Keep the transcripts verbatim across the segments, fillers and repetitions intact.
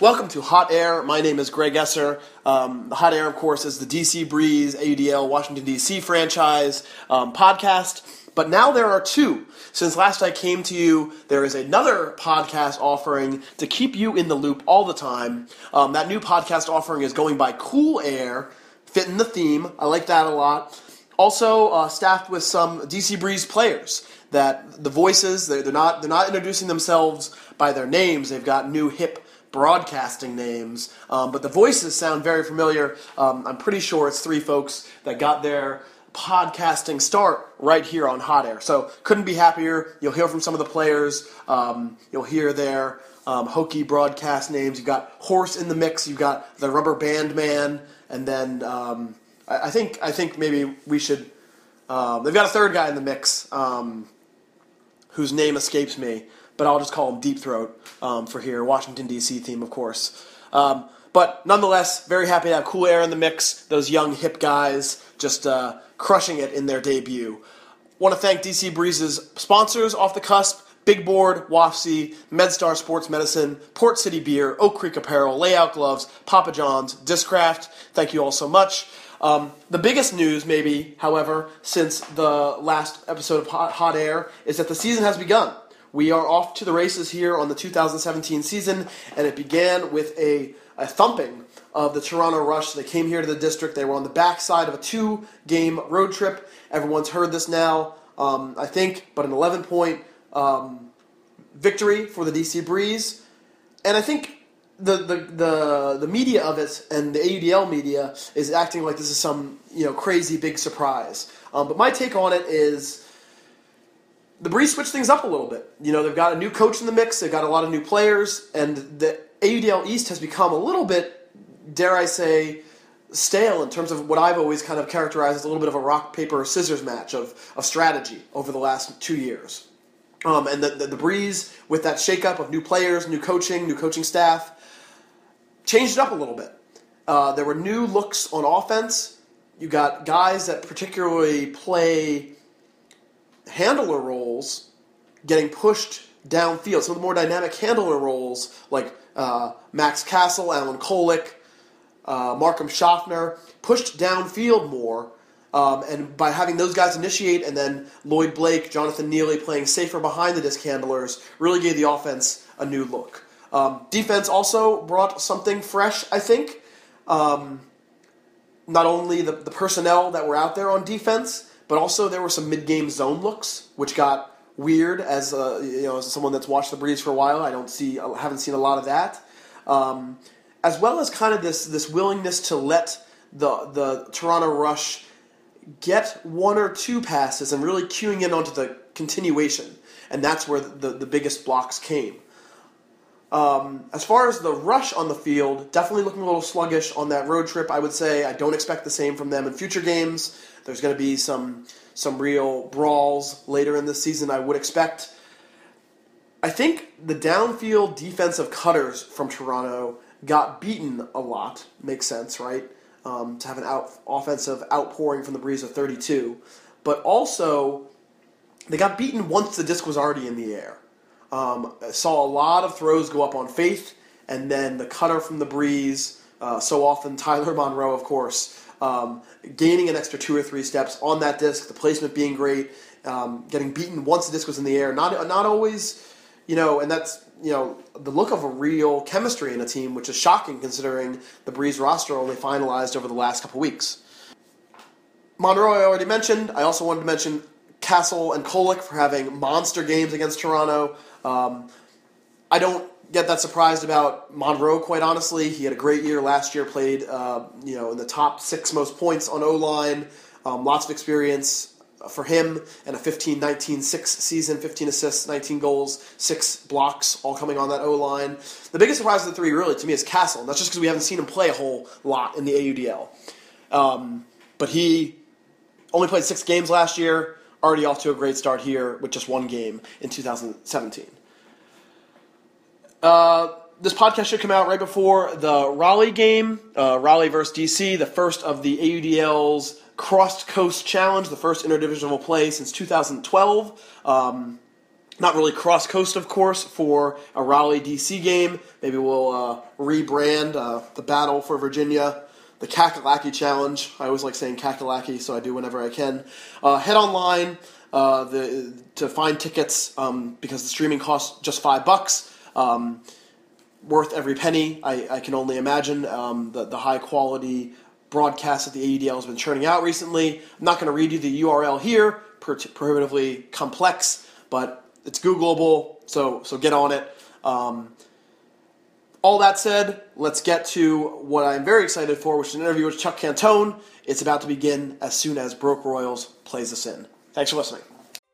Welcome to Hot Air. My name is Greg Esser. Um, the Hot Air, of course, is the D C Breeze, A U D L, Washington, D C franchise um, podcast. But now there are two. Since last I came to you, there is another podcast offering to keep you in the loop all the time. Um, that new podcast offering is going by Cool Air, fitting the theme. I like that a lot. Also uh, staffed with some D C Breeze players. That the voices, they're, they're not they're not introducing themselves by their names. They've got new hip broadcasting names, um, but the voices sound very familiar. Um, I'm pretty sure it's three folks that got their podcasting start right here on Hot Air. So couldn't be happier. You'll hear from some of the players. Um, you'll hear their um, hokey broadcast names. You've got Horse in the mix. You've got the Rubber Band Man, and then um, I, I think I think maybe we should. Um, they've got a third guy in the mix um, whose name escapes me, but I'll just call him Deep Throat um, for here, Washington, D C theme, of course. Um, but nonetheless, very happy to have Cool Air in the mix, those young, hip guys just uh, crushing it in their debut. Want to thank D C Breeze's sponsors off the cusp, Big Board, W A F C, MedStar Sports Medicine, Port City Beer, Oak Creek Apparel, Layout Gloves, Papa John's, Discraft. Thank you all so much. Um, the biggest news, maybe, however, since the last episode of Hot, Hot Air, is that the season has begun. We are off to the races here on the two thousand seventeen season, and it began with a, a thumping of the Toronto Rush. They came here to the district. They were on the backside of a two-game road trip. Everyone's heard this now, um, I think, but an eleven-point um, victory for the D C Breeze. And I think the, the the the media of it and the A U D L media is acting like this is some you know crazy big surprise. Um, but my take on it is, the Breeze switched things up a little bit. You know, they've got a new coach in the mix, they've got a lot of new players, and the A U D L East has become a little bit, dare I say, stale in terms of what I've always kind of characterized as a little bit of a rock, paper, scissors match of, of strategy over the last two years. Um, and the, the, the Breeze, with that shakeup of new players, new coaching, new coaching staff, changed it up a little bit. Uh, there were new looks on offense. You got guys that particularly play handler roles getting pushed downfield. Some of the more dynamic handler roles, like uh, Max Castle, Alan Kolick, uh, Markham Schaffner, pushed downfield more. Um, and by having those guys initiate, and then Lloyd Blake, Jonathan Neely playing safer behind the disc handlers, really gave the offense a new look. Um, defense also brought something fresh, I think. Um, not only the, the personnel that were out there on defense, but also there were some mid-game zone looks, which got weird as uh, you know as someone that's watched the Breeze for a while. I don't see, I haven't seen a lot of that, um, as well as kind of this this willingness to let the the Toronto Rush get one or two passes and really cueing in onto the continuation, and that's where the the biggest blocks came. Um, as far as the Rush on the field, definitely looking a little sluggish on that road trip, I would say. I don't expect the same from them in future games. There's going to be some some real brawls later in the season, I would expect. I think the downfield defensive cutters from Toronto got beaten a lot. Makes sense, right? Um, to have an out, offensive outpouring from the Breeze of thirty-two. But also, they got beaten once the disc was already in the air. Um, I saw a lot of throws go up on faith, and then the cutter from the Breeze, uh, so often Tyler Monroe, of course, um, gaining an extra two or three steps on that disc, the placement being great, um, getting beaten once the disc was in the air. Not not always, you know, and that's, you know, the look of a real chemistry in a team, which is shocking considering the Breeze roster only finalized over the last couple weeks. Monroe I already mentioned. I also wanted to mention Castle and Kolick for having monster games against Toronto. Um, I don't get that surprised about Monroe, quite honestly. He had a great year last year, played uh, you know in the top six most points on O-line, um, lots of experience for him, and a fifteen nineteen six season, fifteen assists, nineteen goals, six blocks, all coming on that O-line. The biggest surprise of the three, really, to me, is Castle, and that's just because we haven't seen him play a whole lot in the A U D L. Um, but he only played six games last year, already off to a great start here with just one game in two thousand seventeen. Uh, this podcast should come out right before the Raleigh game, uh, Raleigh versus D C, the first of the A U D L's Cross Coast Challenge, the first interdivisional play since two thousand twelve. Um, not really cross-coast, of course, for a Raleigh, D C game. Maybe we'll uh, rebrand uh, the Battle for Virginia, the Kakalaki Challenge. I always like saying Kakalaki, so I do whenever I can. Uh, head online uh, the, to find tickets um, because the streaming costs just five bucks. Um, worth every penny, I, I can only imagine. Um, the, the high-quality broadcast that the A U D L has been churning out recently. I'm not going to read you the U R L here, pro- prohibitively complex, but it's Googleable, so so get on it. Um, all that said, let's get to what I'm very excited for, which is an interview with Chuck Cantone. It's about to begin as soon as Broke Royals plays us in. Thanks for listening.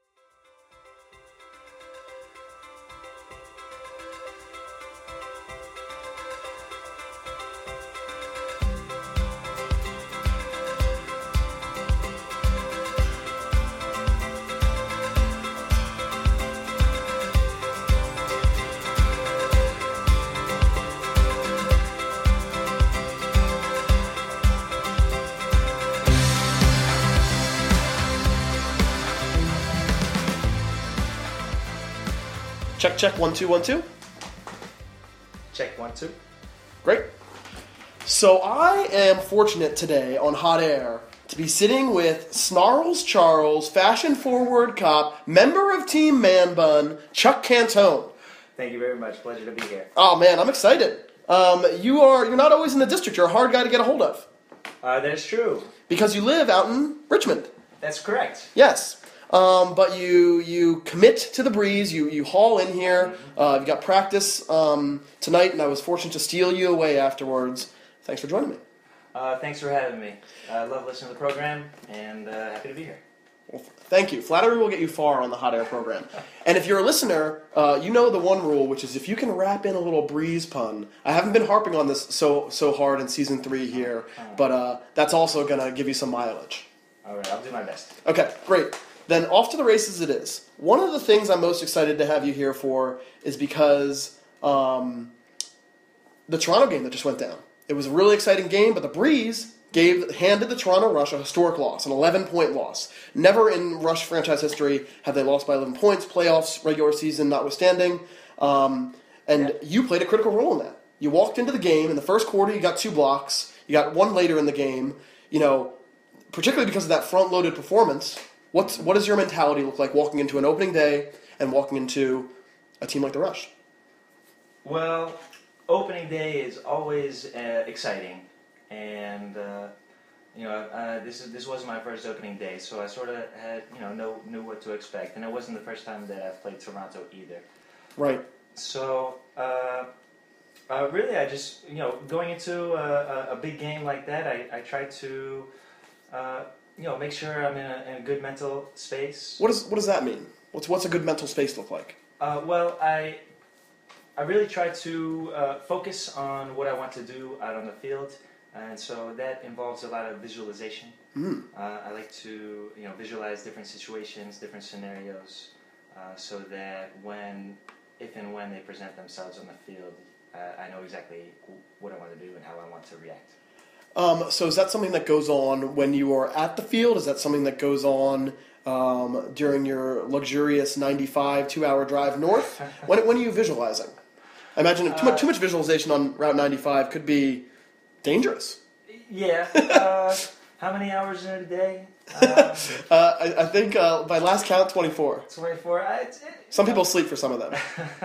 Check, check, one, two, one, two. Check, one, two. Great. So I am fortunate today on Hot Air to be sitting with Snarls Charles, fashion-forward cop, member of Team Man Bun, Chuck Cantone. Thank you very much. Pleasure to be here. Oh, man, I'm excited. Um, you are, you're not always in the district. You're a hard guy to get a hold of. Uh, that is true. Because you live out in Richmond. That's correct. Yes. Um, but you you commit to the breeze, you, you haul in here, uh, you've got practice um, tonight, and I was fortunate to steal you away afterwards. Thanks for joining me. Uh, thanks for having me. I love listening to the program, and uh, happy to be here. Well, thank you. Flattery will get you far on the Hot Air program. And if you're a listener, uh, you know the one rule, which is if you can wrap in a little breeze pun. I haven't been harping on this so so hard in season three here, but uh, that's also going to give you some mileage. All right, I'll do my best. Okay, great. Then off to the races it is. One of the things I'm most excited to have you here for is because um, the Toronto game that just went down. It was a really exciting game, but the Breeze gave handed the Toronto Rush a historic loss, an eleven-point loss. Never in Rush franchise history have they lost by eleven points, playoffs, regular season notwithstanding. Um, and Yeah. you played a critical role in that. You walked into the game. In the first quarter, you got two blocks. You got one later in the game. You know, particularly because of that front-loaded performance. What's, what does your mentality look like walking into an opening day and walking into a team like the Rush? Well, opening day is always uh, exciting, and uh, you know, uh, this is this was my first opening day, so I sort of had you know know, knew what to expect, and it wasn't the first time that I've played Toronto either. Right. So uh, uh, really, I just you know going into a, a, a big game like that, I, I try to. Uh, You know, make sure I'm in a, in a good mental space. What does what does that mean? What's what's a good mental space look like? Uh, well, I I really try to uh, focus on what I want to do out on the field, and so that involves a lot of visualization. Mm. Uh, I like to you know visualize different situations, different scenarios, uh, so that when, if and when they present themselves on the field, uh, I know exactly what I want to do and how I want to react. Um, so is that something that goes on when you are at the field? Is that something that goes on um, during your luxurious ninety-five two-hour drive north? When, when are you visualizing? I imagine too, Uh, much, too much visualization on Route ninety-five could be dangerous. Yeah. Uh, how many hours in a day? Um, uh, I, I think uh, by last count, twenty-four. twenty-four. I, it, Some people sleep for some of them.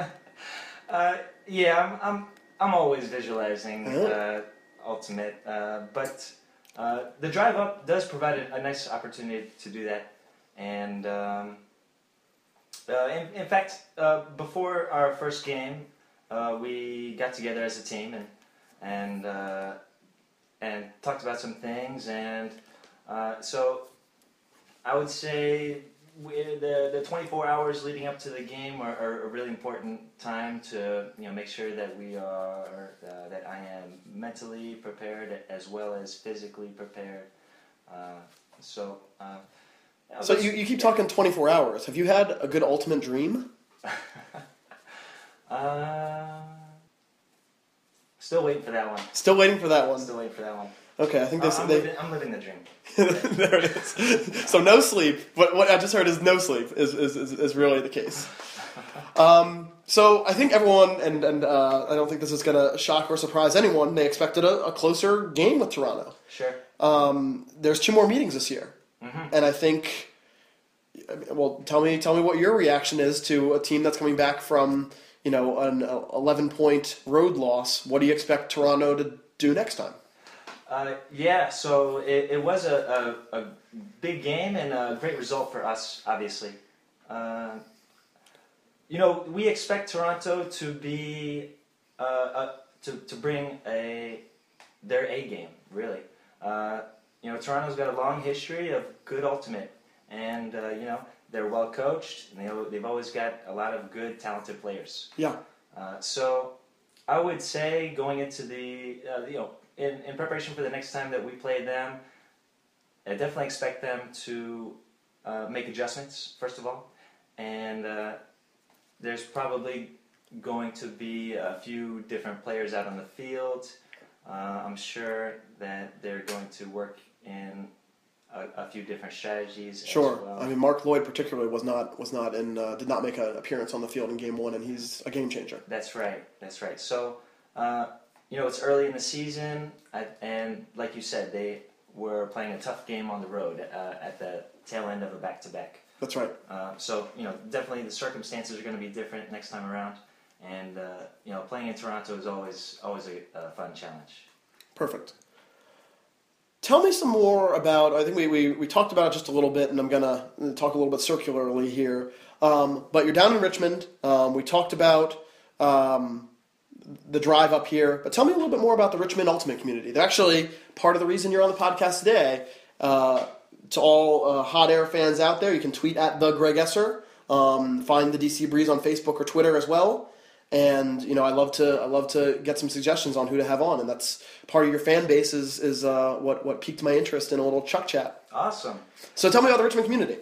uh, yeah, I'm, I'm, I'm always visualizing. Oh. Uh, ultimate, uh, but uh, the drive up does provide a, a nice opportunity to do that, and um, uh, in, in fact, uh, before our first game, uh, we got together as a team and and uh, and talked about some things, and uh, so I would say we, the the twenty-four hours leading up to the game are, are a really important time to you know make sure that we are uh, that I am mentally prepared as well as physically prepared. Uh, so. Uh, yeah, So you, you keep talking twenty-four hours. Have you had a good ultimate dream? uh, still waiting for that one. Still waiting for that one. Still waiting for that one. Okay, I think Uh, they. I'm, they living, I'm living the dream. there it is. So no sleep. What what I just heard is no sleep is is, is, is really the case. Um, so I think everyone, and, and uh, I don't think this is going to shock or surprise anyone, they expected a, a closer game with Toronto. Sure. Um, there's two more meetings this year. Mm-hmm. And I think, well, tell me tell me what your reaction is to a team that's coming back from, you know, an eleven-point road loss. What do you expect Toronto to do next time? Uh, yeah, so it, it was a, a, a big game and a great result for us, obviously. Uh, you know, we expect Toronto to be uh, uh, to to bring a their A game, really. Uh, you know, Toronto's got a long history of good ultimate, and uh, you know they're well coached, and they, they've always got a lot of good, talented players. Yeah. Uh, so I would say going into the uh, you know. In, in preparation for the next time that we play them, I definitely expect them to uh, make adjustments, first of all. And uh, there's probably going to be a few different players out on the field. Uh, I'm sure that they're going to work in a, a few different strategies. Sure. As well. I mean, Mark Lloyd particularly was not was not in uh, did not make an appearance on the field in game one, and he's a game changer. That's right. That's right. So. Uh, You know, it's early in the season, and like you said, they were playing a tough game on the road uh, at the tail end of a back-to-back. That's right. Uh, so, you know, definitely the circumstances are going to be different next time around, and uh, you know, playing in Toronto is always always a, a fun challenge. Perfect. Tell me some more about. I think we, we, we talked about it just a little bit, and I'm gonna talk a little bit circularly here. Um, but you're down in Richmond. Um, we talked about. Um, the drive up here, but tell me a little bit more about the Richmond Ultimate community. They're actually part of the reason you're on the podcast today. Uh, to all uh, Hot Air fans out there, you can tweet at the Greg Esser. Um, find the D C Breeze on Facebook or Twitter as well. And you know, I love to I love to get some suggestions on who to have on, and that's part of your fan base is is uh, what what piqued my interest in a little Chuck chat. Awesome. So tell me about the Richmond community.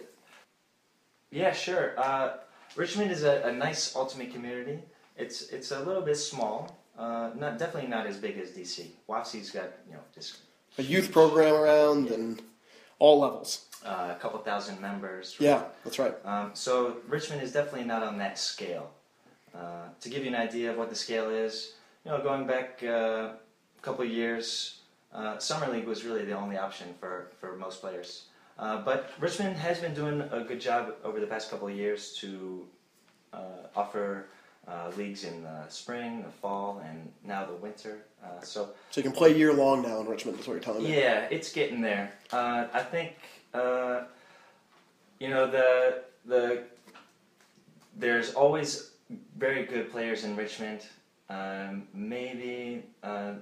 Yeah, sure. Uh, Richmond is a, a nice Ultimate community. It's it's a little bit small, uh, not definitely not as big as D C. W A F C's got you know just A youth program around yeah. and all levels. Uh, a couple thousand members. Right? Yeah, that's right. Um, so Richmond is definitely not on that scale. Uh, to give you an idea of what the scale is, you know, going back uh, a couple of years, uh, Summer League was really the only option for, for most players. Uh, but Richmond has been doing a good job over the past couple of years to uh, offer uh, leagues in the spring, the fall, and now the winter. Uh, so, So you can play year long now in Richmond, is what you're telling me. yeah, it's getting there. Uh, I think uh, you know the the there's always very good players in Richmond. Um, maybe uh,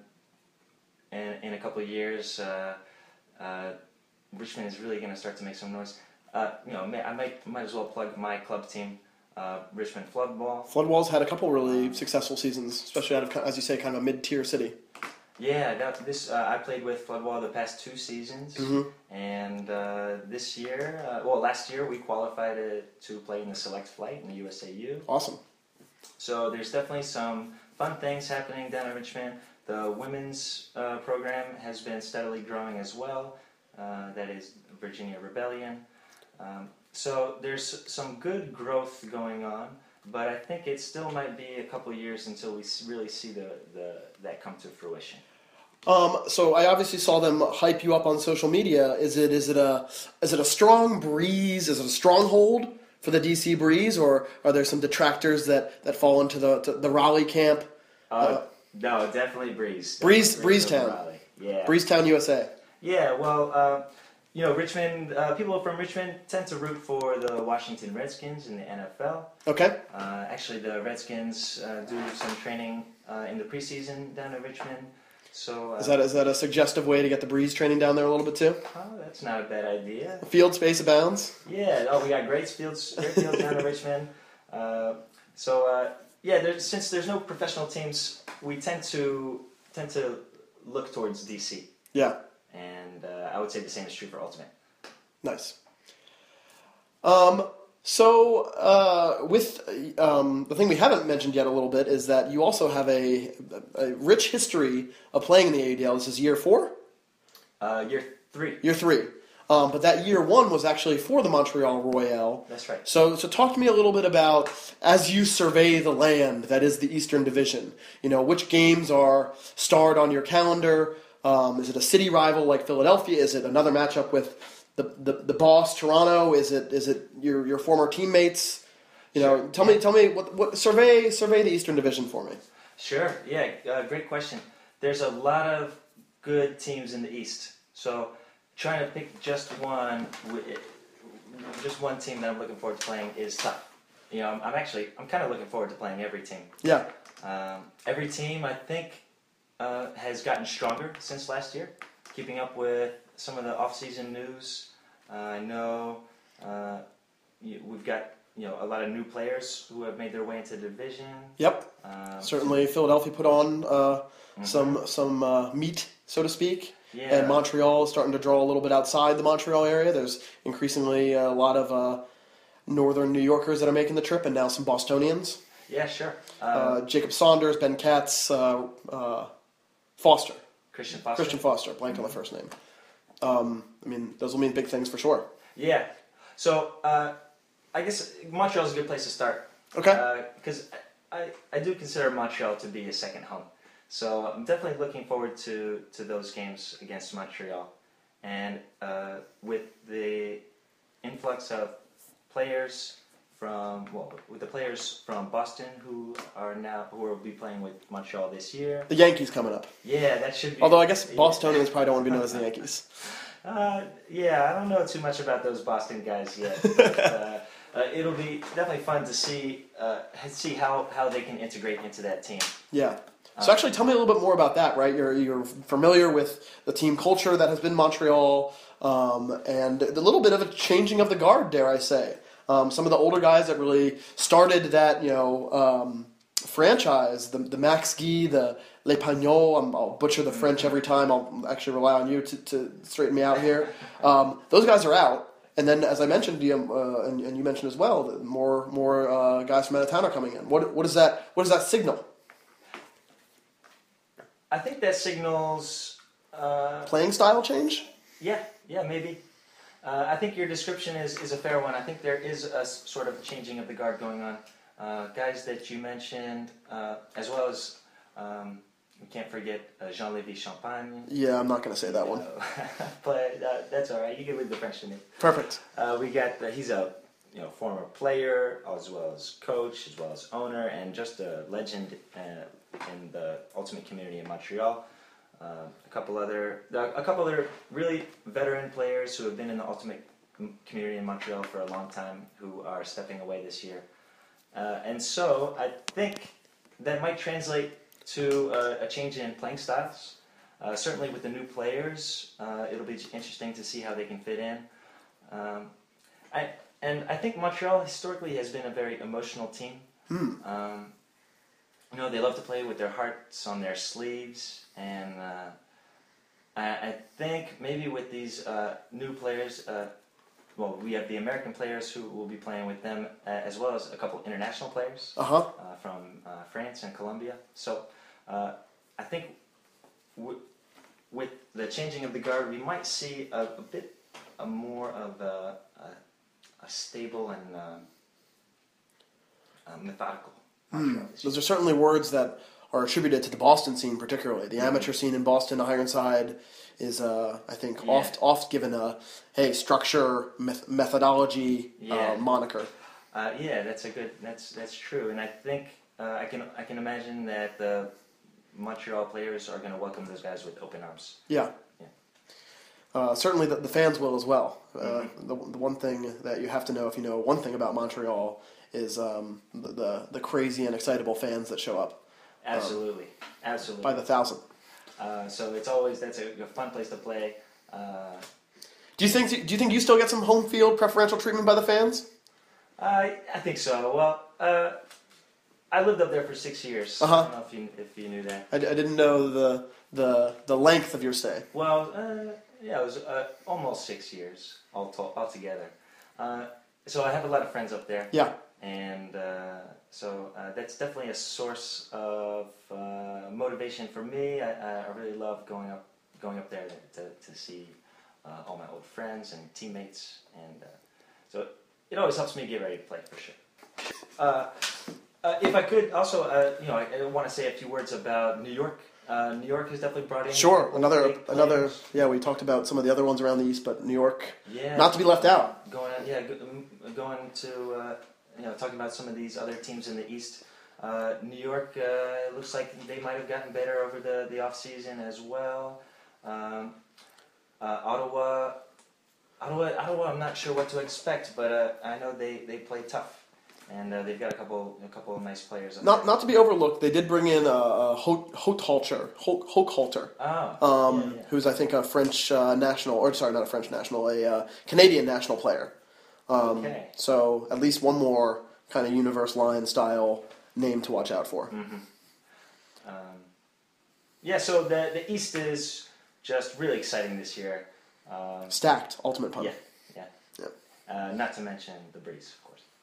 in in a couple of years, uh, uh, Richmond is really going to start to make some noise. Uh, you know, I might might as well plug my club team. Uh, Richmond Floodball. Floodwall's had a couple really successful seasons, especially out of, as you say, kind of a mid-tier city. Yeah, that, this uh, I played with Floodwall the past two seasons, Mm-hmm. and uh, this year, uh, well, last year we qualified to, to play in the Select Flight in the U S A U. Awesome. So there's definitely some fun things happening down in Richmond. The women's uh, program has been steadily growing as well. Uh, that is Virginia Rebellion. Um, So there's some good growth going on, but I think it still might be a couple of years until we really see the, the that come to fruition. Um, so I obviously saw them hype you up on social media. Is it is it a is it a strong breeze? Is it a stronghold for the D C Breeze, or are there some detractors that, that fall into the to the Raleigh camp? Uh, Uh, no, definitely Breeze. Breeze- Definitely Breeze Breezetown. over Raleigh. Yeah. Breezetown, U S A. Yeah. Well, uh, you know, Richmond. Uh, people from Richmond tend to root for the Washington Redskins in the N F L. Okay. Uh, actually, the Redskins uh, do some training uh, in the preseason down in Richmond. So uh, Is that is that a suggestive way to get the Breeze training down there a little bit too? oh, that's not a bad idea. Field space abounds. Yeah. Oh, we got great fields, great fields down in Richmond. Uh, so uh, yeah, there's, since there's no professional teams, we tend to tend to look towards D C. Yeah. And uh, I would say the same is true for Ultimate. Nice. Um, so, uh, with um, the thing we haven't mentioned yet a little bit is that you also have a, a rich history of playing in the A D L. This is year four? Uh, year three. Year three. Um, but that year one was actually for the Montreal Royale. That's right. So, so talk to me a little bit about, as you survey the land that is the Eastern Division, you know, which games are starred on your calendar? Um, is it a city rival like Philadelphia? Is it another matchup with the, the, the boss, Toronto? Is it is it your your former teammates? You know, Sure. tell me tell me what, what survey survey the Eastern Division for me. Sure. Yeah. Uh, great question. There's a lot of good teams in the East. So trying to pick just one, just one team that I'm looking forward to playing is tough. You know, I'm, I'm actually I'm kind of looking forward to playing every team. Yeah. Um, every team I think uh, has gotten stronger since last year, keeping up with some of the off-season news. Uh, I know uh, we've got you know a lot of new players who have made their way into the division. Yep. Um, Certainly, Philadelphia put on uh, mm-hmm. some some uh, meat, so to speak. Yeah. And Montreal is starting to draw a little bit outside the Montreal area. There's increasingly a lot of uh, northern New Yorkers that are making the trip, and now some Bostonians. Yeah, sure. Uh, Uh, Jacob Saunders, Ben Katz, uh, uh, Foster. Christian Foster. Christian Foster, blanked on the first name. Um, I mean, those will mean big things for sure. Yeah. So uh, I guess Montreal's a good place to start. Okay. Because I, I, I do consider Montreal to be a second home. So I'm definitely looking forward to, to those games against Montreal. And uh, with the influx of players from, well, with the players from Boston who are now, who will be playing with Montreal this year. The Yankees coming up. Yeah, that should be. Although I guess Bostonians probably don't want to be known as the Yankees. Uh, yeah, I don't know too much about those Boston guys yet. But, uh, uh, it'll be definitely fun to see uh, see how, how they can integrate into that team. Yeah. So actually, tell me a little bit more about that. Right, you're you're familiar with the team culture that has been Montreal, um, and a little bit of a changing of the guard, dare I say. Um, some of the older guys that really started that, you know, um, franchise, the the Max Guy, the Les Pagnots, I'm, I'll butcher the French every time. I'll actually rely on you to, to straighten me out here. Um, those guys are out. And then, as I mentioned, um, uh, and, and you mentioned as well, that more more uh, guys from out of town are coming in. What what does that what does that signal? I think that signals. Uh, Playing style change? Yeah, yeah, maybe. Uh, I think your description is, is a fair one. I think there is a s- sort of changing of the guard going on. Uh, guys that you mentioned, uh, as well as, um, we can't forget uh, Jean-Lévis Champagne. Yeah, I'm not going to say that one. Uh, but uh, that's all right. You can leave the French to me. Perfect. Uh, we got uh, he's a you know former player as well as coach as well as owner and just a legend uh, in the Ultimate community in Montreal. Uh, a couple other a couple other really veteran players who have been in the Ultimate community in Montreal for a long time who are stepping away this year. Uh, and so I think that might translate to a, a change in playing styles. Uh, certainly with the new players, uh, it'll be interesting to see how they can fit in. Um, I, and I think Montreal historically has been a very emotional team. Hmm. Um, you know, they love to play with their hearts on their sleeves, and uh, I, I think maybe with these uh, new players, uh, well, we have the American players who will be playing with them, uh, as well as a couple international players Uh-huh. uh, from uh, France and Colombia. So uh, I think w- with the changing of the guard, we might see a, a bit a more of a, a, a stable and uh, uh, methodical. Hmm. Those are certainly words that are attributed to the Boston scene, particularly the amateur scene in Boston. Ironside is, uh, I think, Yeah. oft oft given a hey structure meth- methodology Yeah. uh, moniker. Uh, yeah, that's a good. That's that's true, and I think uh, I can I can imagine that the Montreal players are going to welcome those guys with open arms. Yeah. Yeah. Uh, certainly, the, the fans will as well. Uh, Mm-hmm. the, the one thing that you have to know if you know one thing about Montreal is um, the, the the crazy and excitable fans that show up Absolutely, absolutely. by the thousand. Uh, so it's always that's a, a fun place to play. Uh, Do you think do you think you still get some home field preferential treatment by the fans? I I think so. Well, uh, I lived up there for six years. Uh-huh. I don't know if you if you knew that. I, I didn't know the the the length of your stay. Well, uh, yeah, it was uh, almost six years all to- altogether. Uh, so I have a lot of friends up there. Yeah. And uh, so uh, that's definitely a source of uh, motivation for me. I, I really love going up, going up there to, to see uh, all my old friends and teammates, and uh, so it always helps me get ready to play for sure. Uh, uh, if I could also, uh, you know, I, I want to say a few words about New York. Uh, New York has definitely brought in Sure, another big another. players. Yeah, we talked about some of the other ones around the East, but New York, Yeah, not to be left out. Going, yeah, go- um, going to uh, you know, talking about some of these other teams in the East. Uh, New York uh, looks like they might have gotten better over the the off season as well. Um, uh, Ottawa, Ottawa, Ottawa. I'm not sure what to expect, but uh, I know they, they play tough, and uh, they've got a couple a couple of nice players. up Not there. not to be overlooked, they did bring in uh, uh, Hochhalter, Hochhalter, Oh, um, yeah, yeah. who's I think a French uh, national, or sorry, not a French national, a uh, Canadian national player. Um, Okay. So at least one more kind of universe line style name to watch out for. Mm-hmm. Um, yeah, so the the East is just really exciting this year. Um, Stacked, ultimate pun. yeah, yeah. Yeah. Uh, not to mention the Breeze, of course.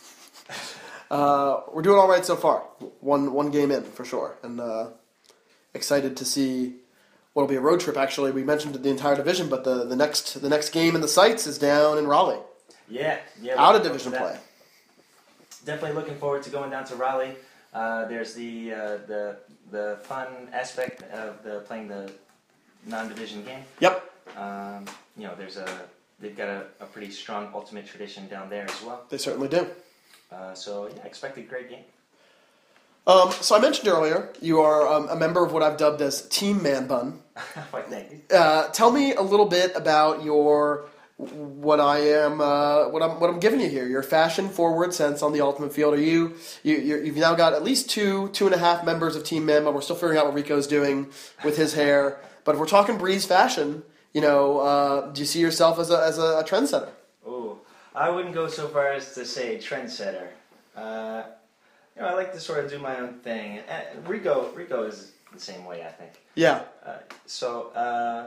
Uh, we're doing all right so far. One one game in for sure, and uh, excited to see what'll be a road trip. Actually, we mentioned the entire division, but the, the next the next game in the sights is down in Raleigh, Yeah, yeah. out of looking division forward to play. that. Definitely looking forward to going down to Raleigh. Uh, there's the uh, the the fun aspect of the playing the non-division game. Yep, Um, you know, there's a they've got a, a pretty strong ultimate tradition down there as well. they certainly do. Uh, so yeah, expect a great game. Um, so I mentioned earlier, you are um, a member of what I've dubbed as Team Man Bun. Why, thank you. Uh, tell me a little bit about your what I am uh, what I'm what I'm giving you here. Your fashion forward sense on the Ultimate Field. Are you you you're, you've now got at least two two and a half members of Team Man Bun. We're still figuring out what Rico's doing with his hair, but if we're talking Breeze fashion, you know, uh, do you see yourself as a as a trendsetter? Oh, I wouldn't go so far as to say trendsetter. Uh, you know, I like to sort of do my own thing. And Rico, Rico is the same way, I think. Yeah. Uh, so, uh,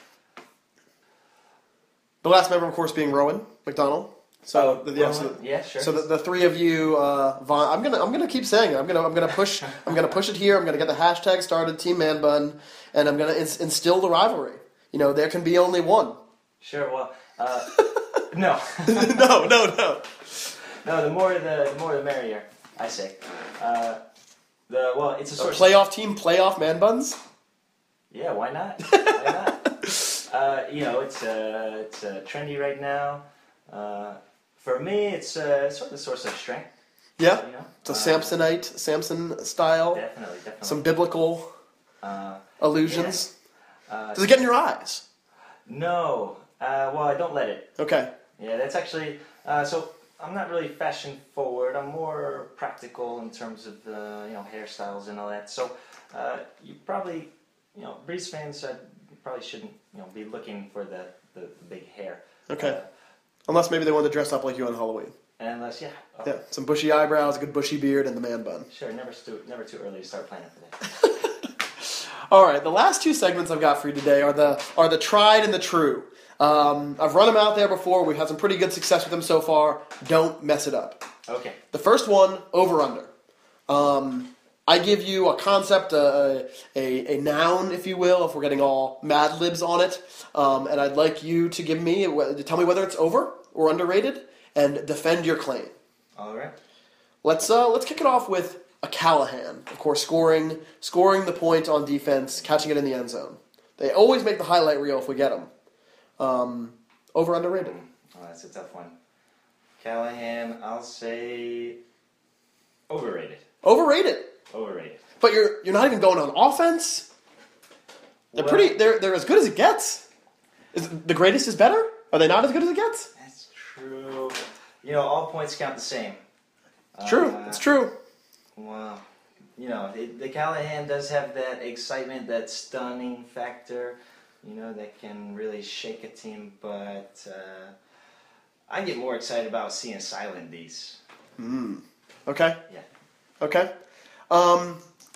The last member, of course, being Rowan McDonald. So oh, the, the, Rowan? so, yeah, sure. so the, the three of you, uh, Von, I'm gonna I'm gonna keep saying it. I'm gonna I'm gonna push I'm gonna push it here. I'm gonna get the hashtag started, Team Man Bun, and I'm gonna ins- instill the rivalry. You know, there can be only one. Sure. Well, uh, no, no, no, no. no. The more the, the more the merrier. I say. Uh, the well, it's a A sort of playoff team, playoff Man Buns. yeah. Why not? Why not? uh, you know, it's uh, it's uh, trendy right now. Uh, for me, it's uh, sort of a source of strength. Yeah, You know, it's a Uh, Samsonite, Samson style. Definitely, definitely. Some biblical uh, allusions. uh, Does it get in your eyes? no. Uh, well, I don't let it. Okay. Yeah, that's actually uh, so. I'm not really fashion forward. I'm more practical in terms of the you know hairstyles and all that. So uh, you probably you know Breeze fans uh, probably shouldn't you know be looking for the, the, the big hair. Okay. Uh, Unless maybe they want to dress up like you on Halloween. unless yeah. Oh, Yeah, some bushy eyebrows, a good bushy beard, and the man bun. Sure. Never too never too early to start planning for that. All right, the last two segments I've got for you today are the are the tried and the true. Um, I've run them out there before. We've had some pretty good success with them so far. Don't mess it up. Okay. The first one, over under. Um, I give you a concept, a, a, a noun, if you will, if we're getting all Mad Libs on it, um, and I'd like you to give me to tell me whether it's over or underrated, and defend your claim. All right. Let's uh, let's kick it off with a Callahan, of course, scoring scoring the point on defense, catching it in the end zone. They always make the highlight reel if we get them. Um, over underrated. Oh, that's a tough one. Callahan, I'll say overrated. Overrated. Overrated. But you're you're not even going on offense. They're Well- pretty. They're they're as good as it gets. Is the greatest is better? Are they not as good as it gets? That's true. You know, all points count the same. It's true. Uh, It's true. Well, you know, the, the Callahan does have that excitement, that stunning factor, you know, that can really shake a team. But uh, I get more excited about seeing Silent D's. Mm. Okay. Yeah. Okay. Um,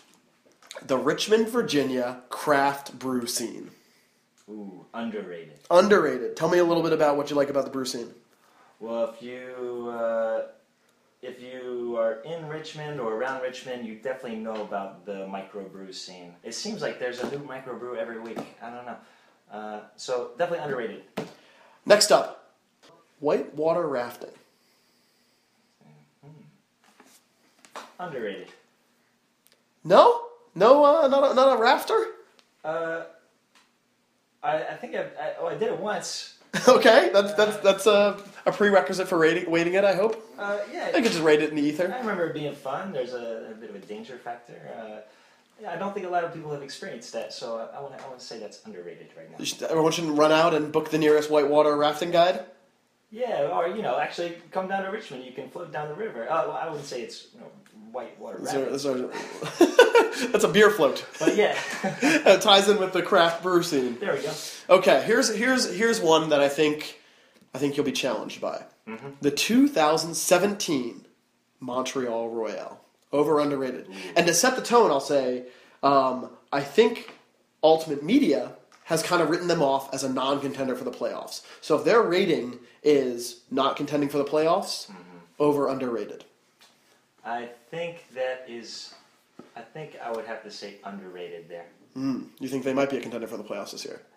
the Richmond, Virginia craft brew scene. Ooh, underrated. Underrated. Tell me a little bit about what you like about the brew scene. Well, if you uh, if you are in Richmond or around Richmond, you definitely know about the microbrew scene. It seems like there's a new microbrew every week. I don't know. Uh, so definitely underrated. Next up, whitewater rafting. Underrated. No? No, uh, not, a, not a rafter? Uh, I, I think I, I, oh, I did it once. Okay, that's that's that's a, a prerequisite for rating, weighting it, I hope. Uh, yeah. I could just rate it in the ether. I remember it being fun. There's a, a bit of a danger factor. Uh, yeah, I don't think a lot of people have experienced that, so I, I want to I want to say that's underrated right now. You should, everyone should run out and book the nearest whitewater rafting guide. Yeah, or you know, actually come down to Richmond. You can float down the river. Uh, well, I wouldn't say it's you know whitewater rafting. Is there- is there- that's a beer float. But yeah, It ties in with the craft brew scene. there we go. Okay, here's here's here's one that I think I think you'll be challenged by. Mm-hmm. The two thousand seventeen Montreal Royale. Over underrated. And to set the tone, I'll say um, I think Ultimate Media has kind of written them off as a non-contender for the playoffs. So if their rating is not contending for the playoffs, Mm-hmm. over underrated. I think that is. I think I would have to say underrated there. Mm, you think they might be a contender for the playoffs this year?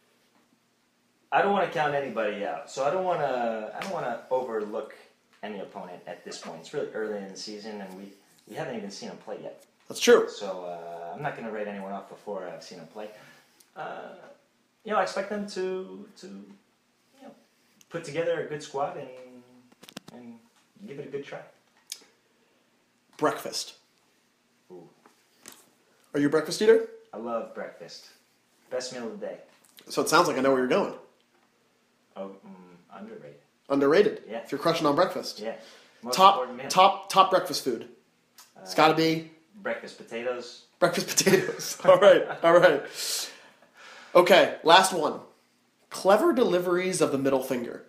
I don't want to count anybody out, so I don't want to. I don't want to overlook any opponent at this point. It's really early in the season, and we, we haven't even seen them play yet. That's true. So uh, I'm not going to rate anyone off before I've seen them play. Uh, you know, I expect them to to you know put together a good squad and and give it a good try. Breakfast. Ooh, Are you a breakfast eater? I love breakfast. Best meal of the day. So it sounds like I know where you're going. Oh, mm, underrated. Underrated. Yeah. If you're crushing on breakfast. Yeah. Most Top important meal. top top breakfast food. It's got to be Breakfast potatoes. breakfast potatoes. All right. All right. Okay, last one. Clever deliveries of the middle finger.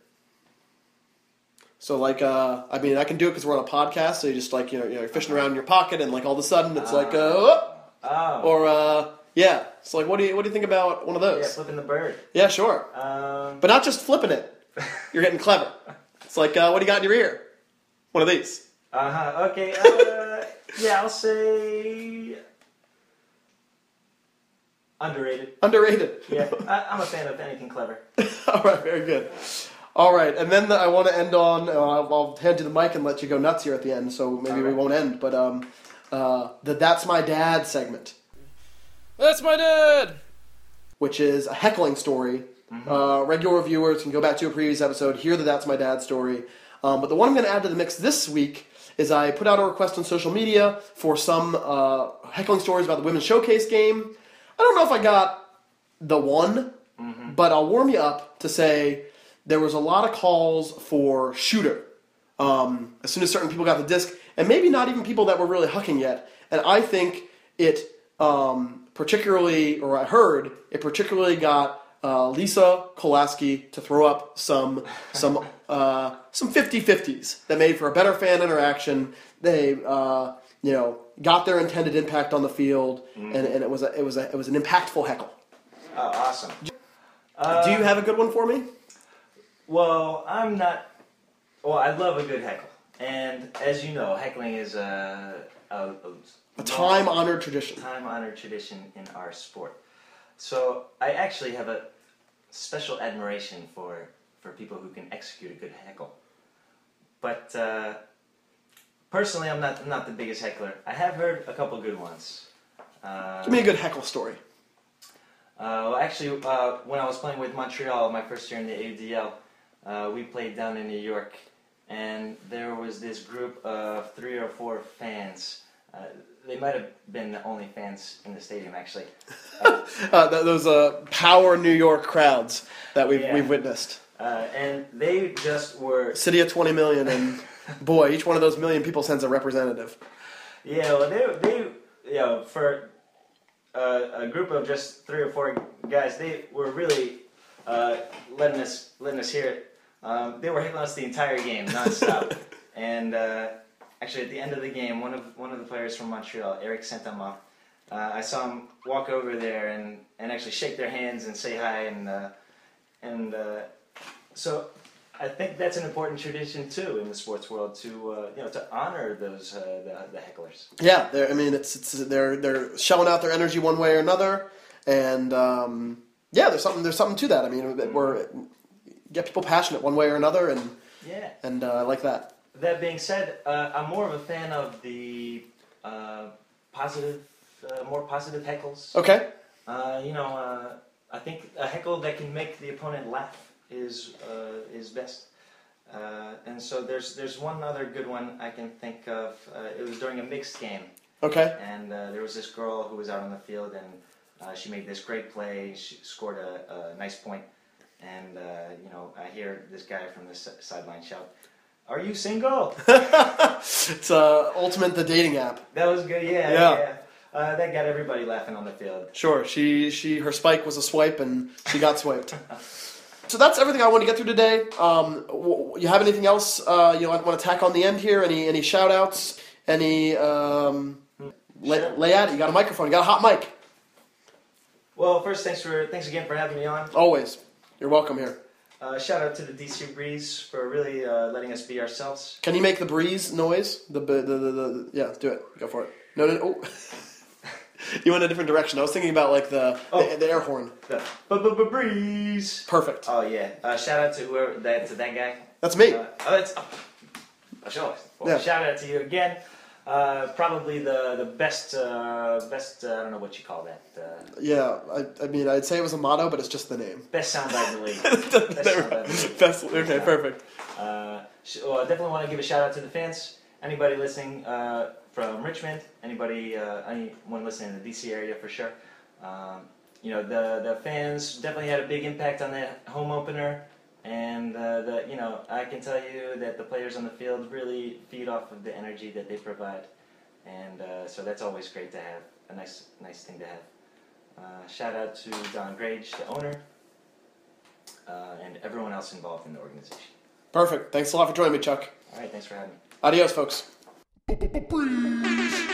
So like, uh, I mean, I can do it because we're on a podcast. So you just like, you know, you know, you're fishing around in your pocket, and like all of a sudden it's like, uh, oh, Oh. or uh, yeah. It's like, what do you what do you think about one of Yeah, those? flipping the bird. Yeah, sure. Um, But not just flipping it. You're getting clever. It's like, uh, what do you got in your ear? One of these. uh-huh. Okay. Uh, yeah, I'll say underrated. Underrated. Yeah, I, I'm a fan of anything clever. All right, very good. All right, and then the, I want to end on. Uh, I'll, I'll hand you the mic and let you go nuts here at the end. So maybe All we right. won't end. But um, uh, the "That's My Dad" segment, That's my dad! which is a heckling story. Uh, regular viewers can go back to a previous episode, hear the "That's My Dad" story. Um, but the one I'm going to add to the mix this week is I put out a request on social media for some uh, heckling stories about the Women's Showcase game. I don't know if I got the one, but I'll warm you up to say there was a lot of calls for shooter um, as soon as certain people got the disc, and maybe not even people that were really hucking yet. And I think it um, particularly, or I heard, it particularly got uh, Lisa Kolaski to throw up some some uh, some fifty-fifties that made for a better fan interaction. They uh, you know got their intended impact on the field, and, and it was a, it was a, it was an impactful heckle. Oh, awesome. Do you have a good one for me? Well, I'm not. Well, I love a good heckle, and as you know, heckling is a a, a, A time-honored tradition. time-honored tradition in our sport. So I actually have a special admiration for for people who can execute a good heckle. But uh, personally, I'm not I'm not the biggest heckler. I have heard a couple good ones. Uh, Give me a good heckle story. Uh, well, actually, uh, when I was playing with Montreal my first year in the A U D L, uh, we played down in New York, and there was this group of three or four fans. Uh, they might have been the only fans in the stadium, actually. Uh, Uh, th- those uh, power New York crowds that we've, Yeah. we've witnessed. uh, and they just were, City of twenty million, and boy, each one of those million people sends a representative. yeah, well, they, they, you know, for uh, a group of just three or four guys, they were really uh, letting us letting us hear it. Um, they were hitting us the entire game, nonstop. and uh, actually, at the end of the game, one of one of the players from Montreal, Eric Saint-Amand, uh, I saw him walk over there and, and actually shake their hands and say hi. And uh, and uh, so I think that's an important tradition too in the sports world to uh, you know to honor those uh, the, the hecklers. Yeah, they're, I mean, it's, it's they're they're shelling out their energy one way or another, and um, yeah, there's something there's something to that. I mean, that we're get people passionate one way or another, and Yeah. and uh, I like that. That being said, uh, I'm more of a fan of the uh, positive, uh, more positive heckles. Okay. Uh, you know, uh, I think a heckle that can make the opponent laugh is uh, is best. Uh, and so there's there's one other good one I can think of. Uh, it was during a mixed game, Okay. and uh, there was this girl who was out on the field, and uh, she made this great play. She scored a, a nice point, and uh, you know, I hear this guy from the s- sideline shout, "Are you single?" It's uh, Ultimate, the dating app. That was good. Yeah, Yeah. yeah. Uh, that got everybody laughing on the field. Sure. She she her spike was a swipe, and she got swiped. So that's everything I want to get through today. Um, w- you have anything else uh, you know, want to tack on the end here? Any any shout outs? Any um, lay, Sure. lay at it? You got a microphone. You got a hot mic. Well, first, thanks for thanks again for having me on. Always. You're welcome here. Uh, shout out to the D C Breeze for really uh, letting us be ourselves. Can you make the breeze noise? The the the, the, the yeah, do it. Go for it. No, no, no. Oh. You went a different direction. I was thinking about like the Oh. the, the air horn. The b-b-b-breeze. Perfect. Oh yeah. Uh, shout out to whoever that to that guy. That's me. Uh, oh, that's. Oh. Oh, sure. Well, Yeah. Shout out to you again. Uh, probably the the best uh, best uh, I don't know what you call that. Uh, Yeah, I, I mean, I'd say it was a motto, but it's just the name. best soundbite in the league. Best There we soundbite go. in the league. Best, okay, perfect. Uh, sh- well, I definitely want to give a shout out to the fans. Anybody listening uh, from Richmond, anybody, uh, anyone listening in the D C area for sure. Um, you know, the the fans definitely had a big impact on that home opener, and uh, the you know I can tell you that the players on the field really feed off of the energy that they provide, and uh, so that's always great to have. A nice nice thing to have. Uh, shout out to Don Grage, the owner, uh, and everyone else involved in the organization. Perfect. Thanks a lot for joining me, Chuck. All right, thanks for having me. Adios, folks.